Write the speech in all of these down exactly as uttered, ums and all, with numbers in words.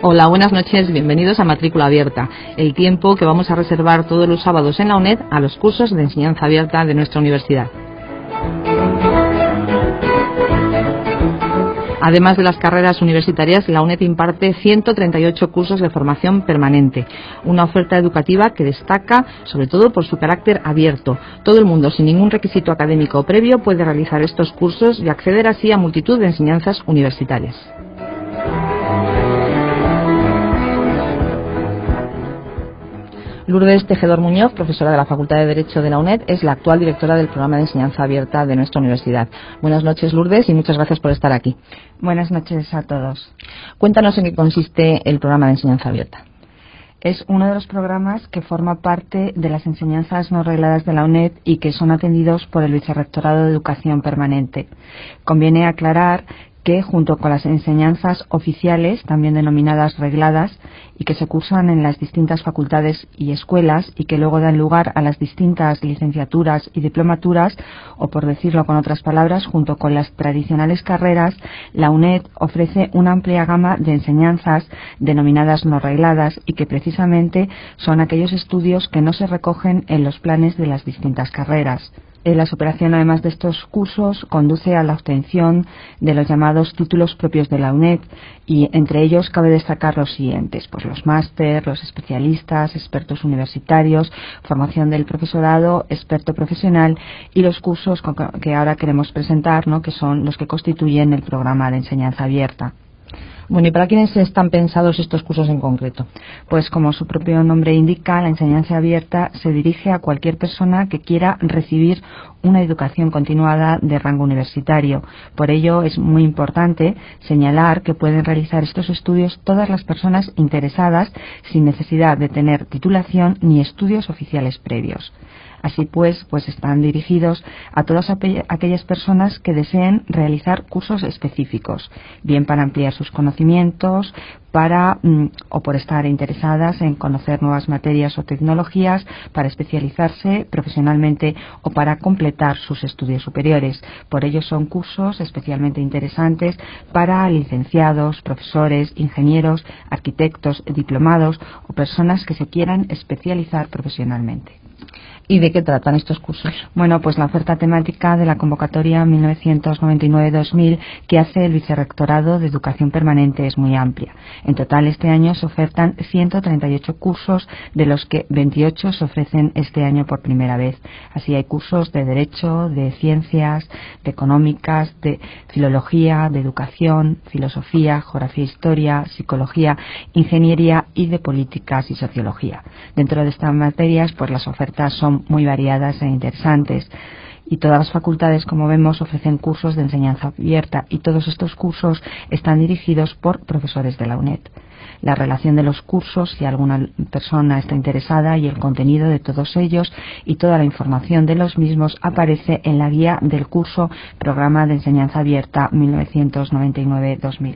Hola, buenas noches, bienvenidos a Matrícula Abierta, el tiempo que vamos a reservar todos los sábados en la UNED a los cursos de enseñanza abierta de nuestra universidad. Además de las carreras universitarias, la UNED imparte ciento treinta y ocho cursos de formación permanente, una oferta educativa que destaca sobre todo por su carácter abierto. Todo el mundo, sin ningún requisito académico previo, puede realizar estos cursos y acceder así a multitud de enseñanzas universitarias. Lourdes Tejedor Muñoz, profesora de la Facultad de Derecho de la UNED, es la actual directora del programa de enseñanza abierta de nuestra universidad. Buenas noches, Lourdes, y muchas gracias por estar aquí. Buenas noches a todos. Cuéntanos en qué consiste el programa de enseñanza abierta. Es uno de los programas que forma parte de las enseñanzas no regladas de la UNED y que son atendidos por el Vicerrectorado de Educación Permanente. Conviene aclarar que, junto con las enseñanzas oficiales, también denominadas regladas, y que se cursan en las distintas facultades y escuelas y que luego dan lugar a las distintas licenciaturas y diplomaturas, o por decirlo con otras palabras, junto con las tradicionales carreras, la UNED ofrece una amplia gama de enseñanzas denominadas no regladas y que precisamente son aquellos estudios que no se recogen en los planes de las distintas carreras. La superación, además de estos cursos, conduce a la obtención de los llamados títulos propios de la UNED, y entre ellos cabe destacar los siguientes: pues los máster, los especialistas, expertos universitarios, formación del profesorado, experto profesional y los cursos que ahora queremos presentar, ¿no?, que son los que constituyen el programa de enseñanza abierta. Bueno, ¿y para quiénes están pensados estos cursos en concreto? Pues como su propio nombre indica, la enseñanza abierta se dirige a cualquier persona que quiera recibir una educación continuada de rango universitario. Por ello es muy importante señalar que pueden realizar estos estudios todas las personas interesadas sin necesidad de tener titulación ni estudios oficiales previos. Así pues, pues están dirigidos a todas aquellas personas que deseen realizar cursos específicos, bien para ampliar sus conocimientos, para mm, o por estar interesadas en conocer nuevas materias o tecnologías, para especializarse profesionalmente o para completar sus estudios superiores. Por ello son cursos especialmente interesantes para licenciados, profesores, ingenieros, arquitectos, diplomados o personas que se quieran especializar profesionalmente. ¿Y de qué tratan estos cursos? Bueno, pues la oferta temática de la convocatoria mil novecientos noventa y nueve dos mil que hace el Vicerrectorado de Educación Permanente es muy amplia. En total este año se ofertan ciento treinta y ocho cursos, de los que veintiocho se ofrecen este año por primera vez. Así hay cursos de Derecho, de Ciencias, de Económicas, de Filología, de Educación, Filosofía, Geografía e Historia, Psicología, Ingeniería y de Políticas y Sociología. Dentro de estas materias, pues las ofertas son muy variadas e interesantes, y todas las facultades, como vemos, ofrecen cursos de enseñanza abierta, y todos estos cursos están dirigidos por profesores de la UNED. La relación de los cursos, si alguna persona está interesada, y el contenido de todos ellos y toda la información de los mismos aparece en la guía del curso Programa de Enseñanza Abierta mil novecientos noventa y nueve dos mil.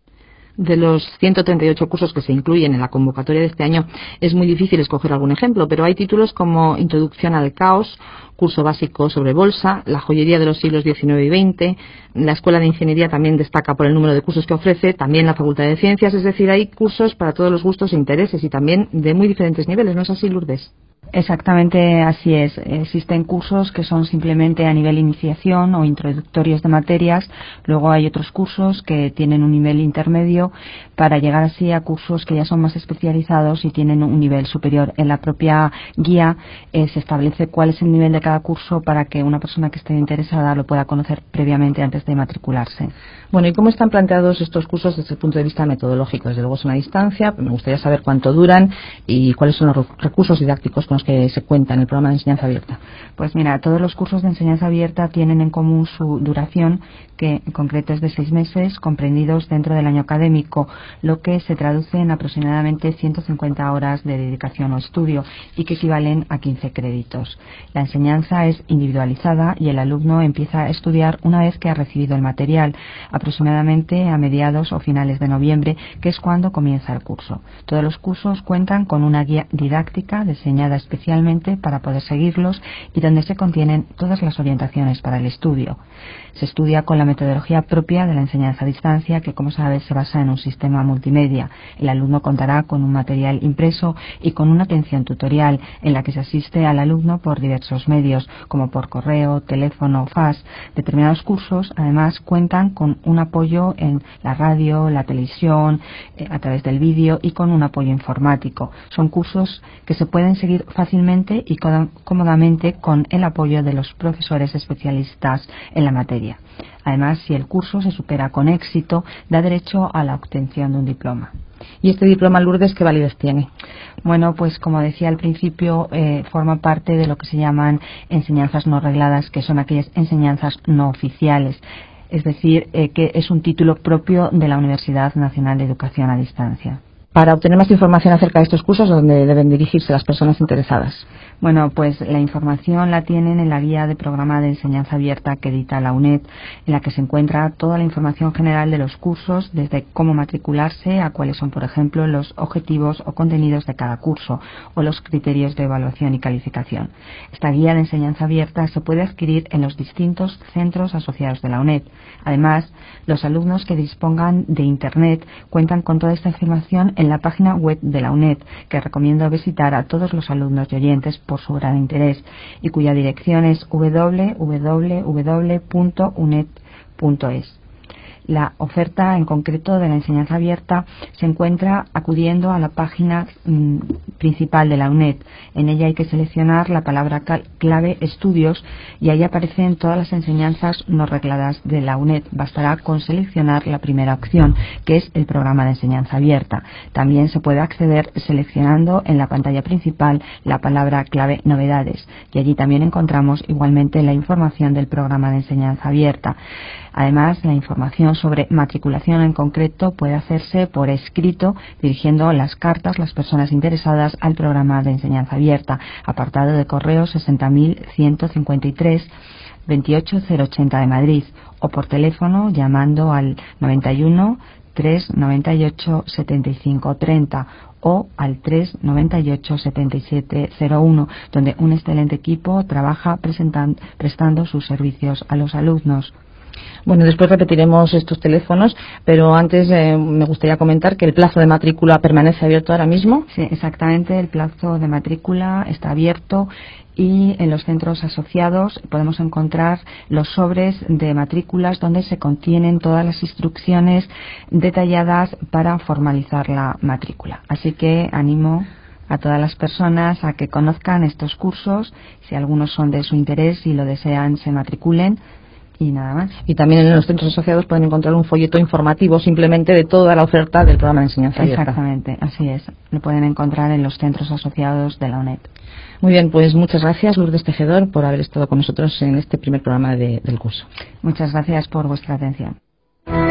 De los ciento treinta y ocho cursos que se incluyen en la convocatoria de este año, es muy difícil escoger algún ejemplo, pero hay títulos como Introducción al Caos, curso básico sobre bolsa, la joyería de los siglos diecinueve y veinte, la Escuela de Ingeniería también destaca por el número de cursos que ofrece, también la Facultad de Ciencias, es decir, hay cursos para todos los gustos e intereses y también de muy diferentes niveles, ¿no es así, Lourdes? Exactamente así es. Existen cursos que son simplemente a nivel iniciación o introductorios de materias. Luego hay otros cursos que tienen un nivel intermedio, para llegar así a cursos que ya son más especializados y tienen un nivel superior. En la propia guía eh, se establece cuál es el nivel de cada curso para que una persona que esté interesada lo pueda conocer previamente antes de matricularse. Bueno, ¿y cómo están planteados estos cursos desde el punto de vista metodológico? Desde luego es una distancia, me gustaría saber cuánto duran y cuáles son los recursos didácticos con los que se cuenta en el programa de enseñanza abierta. Pues mira, todos los cursos de enseñanza abierta tienen en común su duración, que en concreto es de seis meses, comprendidos dentro del año académico, lo que se traduce en aproximadamente ciento cincuenta horas de dedicación o estudio y que equivalen a quince créditos. La enseñanza es individualizada y el alumno empieza a estudiar una vez que ha recibido el material, aproximadamente a mediados o finales de noviembre, que es cuando comienza el curso. Todos los cursos cuentan con una guía didáctica diseñada especialmente para poder seguirlos y donde se contienen todas las orientaciones para el estudio. Se estudia con la metodología propia de la enseñanza a distancia, que como sabes se basa en un sistema multimedia. El alumno contará con un material impreso y con una atención tutorial en la que se asiste al alumno por diversos medios, como por correo, teléfono, fax. Determinados cursos además cuentan con un apoyo en la radio, la televisión, eh, a través del vídeo y con un apoyo informático. Son cursos que se pueden seguir fácilmente y cómodamente con el apoyo de los profesores especialistas en la materia. Además, si el curso se supera con éxito, da derecho a la obtención de un diploma. ¿Y este diploma, Lourdes, qué validez tiene? Bueno, pues como decía al principio, eh, forma parte de lo que se llaman enseñanzas no regladas, que son aquellas enseñanzas no oficiales. Es decir, eh, que es un título propio de la Universidad Nacional de Educación a Distancia. Para obtener más información acerca de estos cursos, ¿dónde deben dirigirse las personas interesadas? Bueno, pues la información la tienen en la guía de programa de enseñanza abierta que edita la UNED, en la que se encuentra toda la información general de los cursos, desde cómo matricularse a cuáles son, por ejemplo, los objetivos o contenidos de cada curso o los criterios de evaluación y calificación. Esta guía de enseñanza abierta se puede adquirir en los distintos centros asociados de la UNED. Además, los alumnos que dispongan de Internet cuentan con toda esta información en la página web de la UNED, que recomiendo visitar a todos los alumnos y oyentes por su gran interés, y cuya dirección es doble u doble u doble punto uned punto es. La oferta en concreto de la enseñanza abierta se encuentra acudiendo a la página mmm, principal de la UNED. En ella hay que seleccionar la palabra clave estudios y ahí aparecen todas las enseñanzas no regladas de la UNED. Bastará con seleccionar la primera opción, que es el programa de enseñanza abierta. También se puede acceder seleccionando en la pantalla principal la palabra clave novedades, y allí también encontramos igualmente la información del programa de enseñanza abierta. Además, la información sobre matriculación en concreto puede hacerse por escrito, dirigiendo las cartas las personas interesadas al programa de enseñanza abierta, apartado de correo sesenta mil ciento cincuenta y tres, veintiocho mil ochenta de Madrid, o por teléfono llamando al noventa y uno, trescientos noventa y ocho, setenta y cinco treinta o al trescientos noventa y ocho, setenta y siete cero uno, donde un excelente equipo trabaja prestando sus servicios a los alumnos. Bueno, después repetiremos estos teléfonos, pero antes eh, me gustaría comentar que el plazo de matrícula permanece abierto ahora mismo. Sí, exactamente, el plazo de matrícula está abierto y en los centros asociados podemos encontrar los sobres de matrículas donde se contienen todas las instrucciones detalladas para formalizar la matrícula. Así que animo a todas las personas a que conozcan estos cursos, si algunos son de su interés y lo desean, se matriculen. Y nada más. Y también en los centros asociados pueden encontrar un folleto informativo simplemente de toda la oferta del programa de enseñanza abierta. Exactamente, así es. Lo pueden encontrar en los centros asociados de la UNED. Muy bien, pues muchas gracias, Lourdes Tejedor, por haber estado con nosotros en este primer programa de, del curso. Muchas gracias por vuestra atención.